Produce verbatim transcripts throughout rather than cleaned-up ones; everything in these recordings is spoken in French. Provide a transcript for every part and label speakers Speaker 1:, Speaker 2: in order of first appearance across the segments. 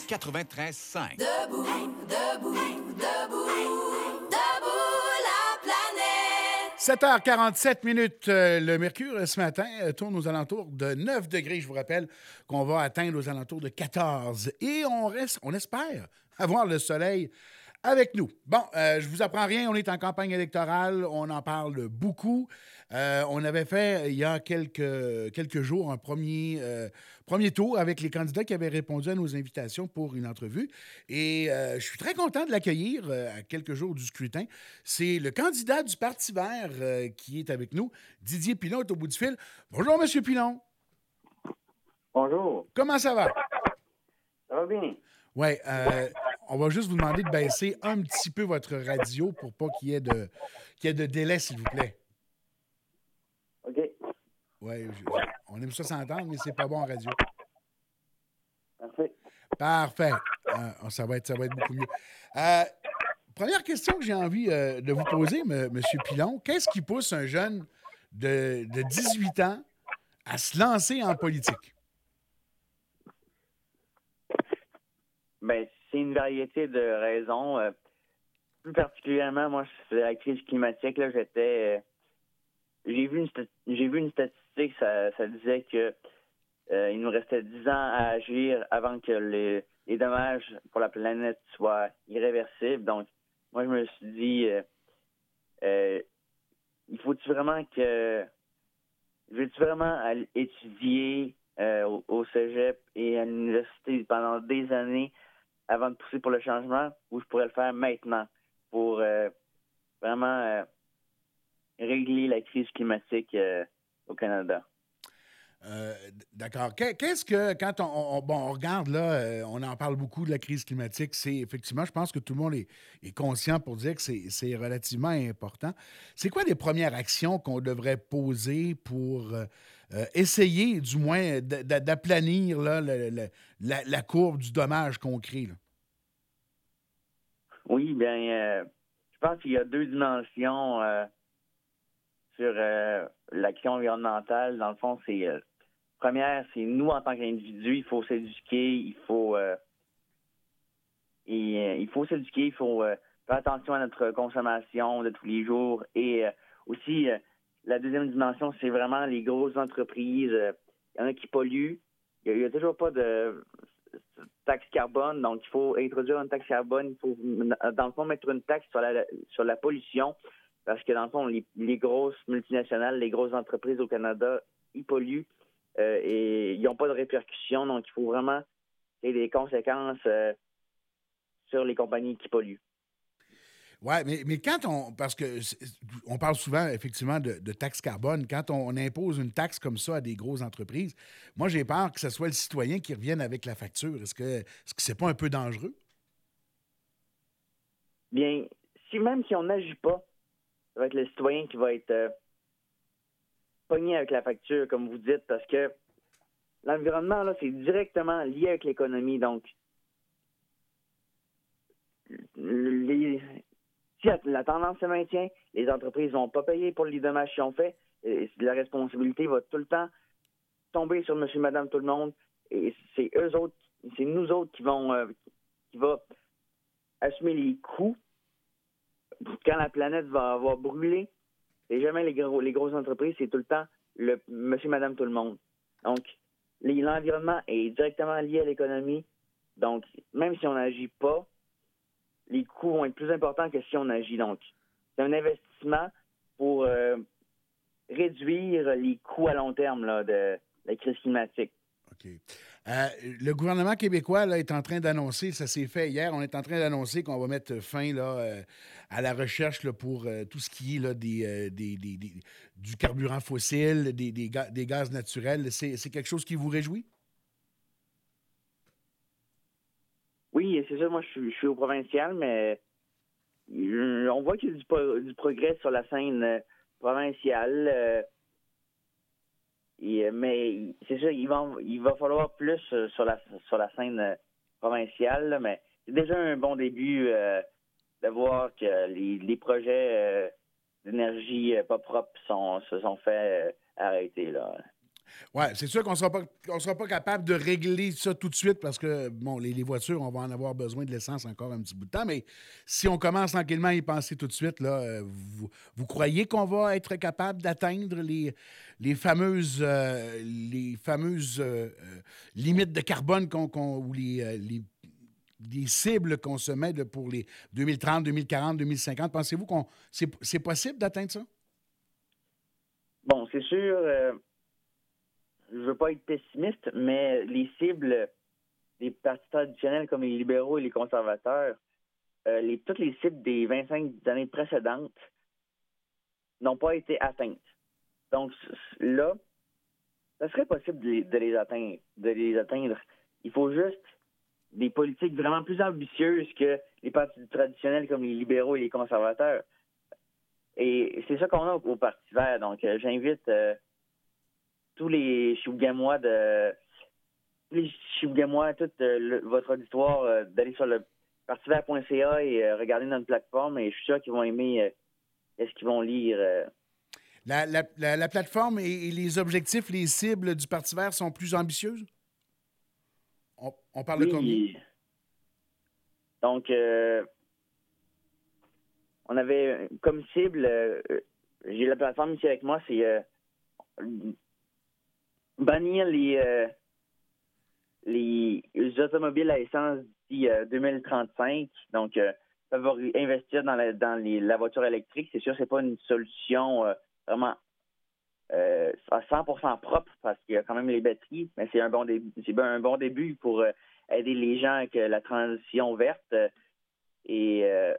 Speaker 1: quatre-vingt-treize cinq.
Speaker 2: Debout, debout, debout, debout la planète.
Speaker 3: sept heures quarante-sept minutes. Euh, le mercure, ce matin, euh, tourne aux alentours de neuf degrés. Je vous rappelle qu'on va atteindre aux alentours de quatorze. Et on reste, on espère avoir le soleil avec nous. Bon, euh, je vous apprends rien. On est en campagne électorale. On en parle beaucoup. Euh, on avait fait, il y a quelques, quelques jours, un premier, euh, premier tour avec les candidats qui avaient répondu à nos invitations pour une entrevue. Et euh, je suis très content de l'accueillir euh, à quelques jours du scrutin. C'est le candidat du Parti vert euh, qui est avec nous. Didier Pilon est au bout du fil. Bonjour, M. Pilon.
Speaker 4: Bonjour.
Speaker 3: Comment ça va?
Speaker 4: Ça va bien?
Speaker 3: Oui, euh, on va juste vous demander de baisser un petit peu votre radio pour pas qu'il y ait de, qu'il y ait de délai, s'il vous plaît.
Speaker 4: OK.
Speaker 3: Oui, on aime ça s'entendre, mais c'est pas bon en radio.
Speaker 4: Parfait.
Speaker 3: Parfait. Euh, ça, va être, ça va être beaucoup mieux. Euh, première question que j'ai envie euh, de vous poser, M. Monsieur Pilon. Qu'est-ce qui pousse un jeune de, de dix-huit ans à se lancer en politique?
Speaker 4: Ben, c'est une variété de raisons. Euh, plus particulièrement, moi, c'est la crise climatique. Là, j'étais. Euh, j'ai vu une sta- j'ai vu une statistique, ça, ça disait que euh, il nous restait dix ans à agir avant que les, les dommages pour la planète soient irréversibles. Donc, moi, je me suis dit, euh, euh, il faut-tu vraiment que. Veux-tu vraiment aller étudier euh, au, au cégep et à l'université pendant des années avant de pousser pour le changement, ou je pourrais le faire maintenant pour euh, vraiment euh, régler la crise climatique euh, au Canada?
Speaker 3: Euh, D'accord. Qu'est-ce que, quand on, on, bon, on regarde, là, euh, on en parle beaucoup de la crise climatique, c'est effectivement, je pense que tout le monde est, est conscient pour dire que c'est relativement important. C'est quoi les premières actions qu'on devrait poser pour euh, euh, essayer, du moins, d'aplanir là, le, le, la, la courbe du dommage qu'on crée? Là?
Speaker 4: Oui, bien, euh, je pense qu'il y a deux dimensions euh, sur euh, l'action environnementale. Dans le fond, c'est euh, première, c'est nous en tant qu'individus, il faut s'éduquer, il faut euh, et, euh, il faut s'éduquer, il faut euh, faire attention à notre consommation de tous les jours. Et euh, aussi, euh, la deuxième dimension, c'est vraiment les grosses entreprises. Euh, il y en a qui polluent. Il n'y a, a toujours pas de taxe carbone, donc il faut introduire une taxe carbone. Il faut, dans le fond, mettre une taxe sur la, sur la pollution, parce que, dans le fond, les, les grosses multinationales, les grosses entreprises au Canada, ils polluent euh, et ils n'ont pas de répercussions, donc il faut vraiment qu'il y ait des conséquences euh, sur les compagnies qui polluent.
Speaker 3: Oui, mais, mais quand on. Parce que on parle souvent, effectivement, de, de taxe carbone. Quand on, on impose une taxe comme ça à des grosses entreprises, moi, j'ai peur que ce soit le citoyen qui revienne avec la facture. Est-ce que est-ce que c'est pas un peu dangereux?
Speaker 4: Bien, si même si on n'agit pas, ça va être le citoyen qui va être euh, pogné avec la facture, comme vous dites, parce que l'environnement, là, c'est directement lié avec l'économie. Donc, les, si la tendance se maintient, les entreprises ne vont pas payer pour les dommages qu'ils ont faits. Et la responsabilité va tout le temps tomber sur monsieur, madame, tout le monde. Et c'est eux autres, c'est nous autres qui vont euh, qui va assumer les coûts quand la planète va avoir brûlé. C'est jamais les, gros, les grosses entreprises, c'est tout le temps le monsieur, madame, tout le monde. Donc, l'environnement est directement lié à l'économie. Donc, même si on n'agit pas, les coûts vont être plus importants que si on agit. Donc, c'est un investissement pour euh, réduire les coûts à long terme là, de la crise climatique.
Speaker 3: OK. Euh, le gouvernement québécois là, est en train d'annoncer, ça s'est fait hier, on est en train d'annoncer qu'on va mettre fin là, euh, à la recherche là, pour euh, tout ce qui est là, des, euh, des, des, des, du carburant fossile, des, des, ga des gaz naturels. C'est quelque chose qui vous réjouit?
Speaker 4: Oui, c'est ça. Moi, je suis, je suis au provincial, mais euh, on voit qu'il y a du, pro du progrès sur la scène euh, provinciale. Euh, et, mais c'est ça, il va, il va falloir plus euh, sur, la, sur la scène euh, provinciale. Là, mais c'est déjà un bon début euh, de voir que les, les projets euh, d'énergie euh, pas propre sont, se sont fait euh, arrêter. Là.
Speaker 3: Oui, c'est sûr qu'on ne sera pas, on sera pas capable de régler ça tout de suite parce que, bon, les, les voitures, on va en avoir besoin de l'essence encore un petit bout de temps, mais si on commence tranquillement à y penser tout de suite, là, euh, vous, vous croyez qu'on va être capable d'atteindre les, les fameuses, euh, les fameuses euh, euh, limites de carbone qu'on, qu'on- ou les, euh, les, les cibles qu'on se met là, pour les deux mille trente, deux mille quarante, deux mille cinquante? Pensez-vous qu'on c'est, c'est possible d'atteindre ça?
Speaker 4: Bon, c'est sûr, euh, je veux pas être pessimiste, mais les cibles des partis traditionnels comme les libéraux et les conservateurs, euh, les, toutes les cibles des vingt-cinq années précédentes n'ont pas été atteintes. Donc là, ça serait possible de les, de les atteindre, de les atteindre. Il faut juste des politiques vraiment plus ambitieuses que les partis traditionnels comme les libéraux et les conservateurs. Et c'est ça qu'on a au, au Parti vert. Donc, euh, j'invite euh, tous les Chibougamois de tous les Chibougamois, tout euh, le- votre auditoire, euh, d'aller sur le partivert point c a et euh, regarder notre plateforme. Et je suis sûr qu'ils vont aimer euh, ce qu'ils vont lire. euh.
Speaker 3: La, la- la- la plateforme et, et les objectifs, les cibles du Parti vert sont plus ambitieuses? On, on parle de combien?
Speaker 4: Oui. Donc, euh, on avait comme cible, euh, j'ai la plateforme ici avec moi, c'est euh, bannir les, euh, les automobiles à essence d'ici euh, deux mille trente-cinq. Donc, euh, favori- investir dans, la, dans les, la voiture électrique, c'est sûr, c'est pas une solution euh, vraiment euh, à cent pour cent propre parce qu'il y a quand même les batteries, mais c'est un bon début, c'est un bon début pour euh, aider les gens avec euh, la transition verte. euh, et euh,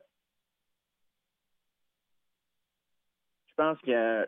Speaker 4: je pense que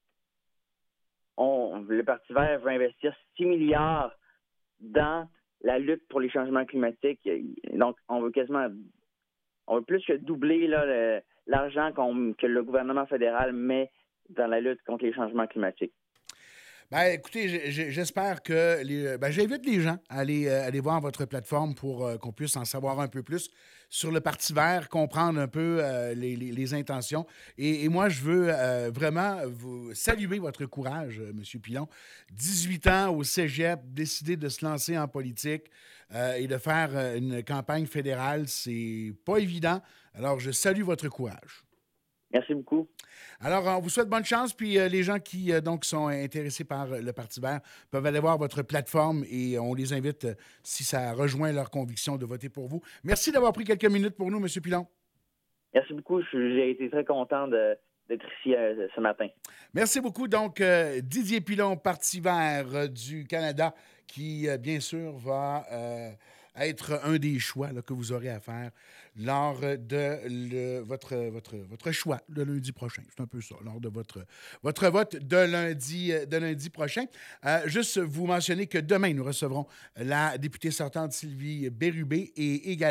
Speaker 4: on, le Parti vert veut investir six milliards dans la lutte pour les changements climatiques. Donc, on veut quasiment, on veut plus que doubler là, le- l'argent qu'on- que le gouvernement fédéral met dans la lutte contre les changements climatiques.
Speaker 3: Ben, écoutez, j- j- j'espère que les, ben, j'invite les gens à aller, euh, aller voir votre plateforme pour euh, qu'on puisse en savoir un peu plus sur le Parti vert, comprendre un peu euh, les, les- les intentions. Et, et moi, je veux euh, vraiment vous saluer votre courage, euh, M. Pilon. dix-huit ans au cégep, décider de se lancer en politique euh, et de faire euh, une campagne fédérale, c'est pas évident. Alors, je salue votre courage.
Speaker 4: Merci beaucoup.
Speaker 3: Alors, on vous souhaite bonne chance, puis euh, les gens qui euh, donc sont intéressés par euh, le Parti vert peuvent aller voir votre plateforme et on les invite, euh, si ça rejoint leur conviction, de voter pour vous. Merci d'avoir pris quelques minutes pour nous, M. Pilon.
Speaker 4: Merci beaucoup. Je- J'ai été très content de- d'être ici euh, ce matin.
Speaker 3: Merci beaucoup. Donc, euh, Didier Pilon, Parti vert euh, du Canada, qui, euh, bien sûr, va euh, être un des choix là, que vous aurez à faire lors de le- votre, votre, votre choix le lundi prochain. C'est un peu ça, lors de votre, votre vote de lundi, euh, de lundi prochain. Euh, juste vous mentionner que demain, nous recevrons la députée sortante Sylvie Bérubé et également